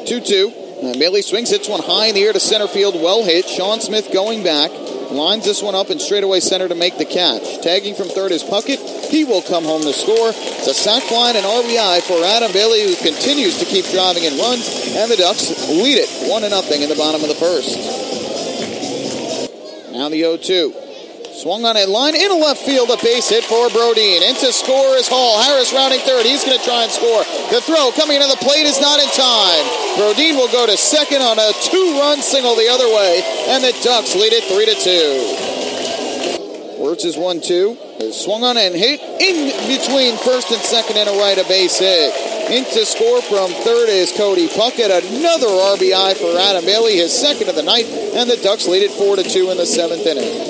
2-2. Bailey swings, hits one high in the air to center field. Well hit. Sean Smith going back. Lines this one up in straightaway center to make the catch. Tagging from third is Puckett. He will come home to score. It's a sac fly and an RBI for Adam Bailey, who continues to keep driving in runs. And the Ducks lead it 1-0 in the bottom of the first. Now the 0-2. Swung on a line into left field, a base hit for Brodin. In to score is Hall. Harris rounding third. He's going to try and score. The throw coming into the plate is not in time. Brodin will go to second on a 2-run single the other way, and the Ducks lead it 3-2. Wirtz is 1-2. Swung on and hit in between first and second and a right, a base hit. In to score from third is Cody Puckett. Another RBI for Adam Bailey, his second of the night, and the Ducks lead it 4-2 in the seventh inning.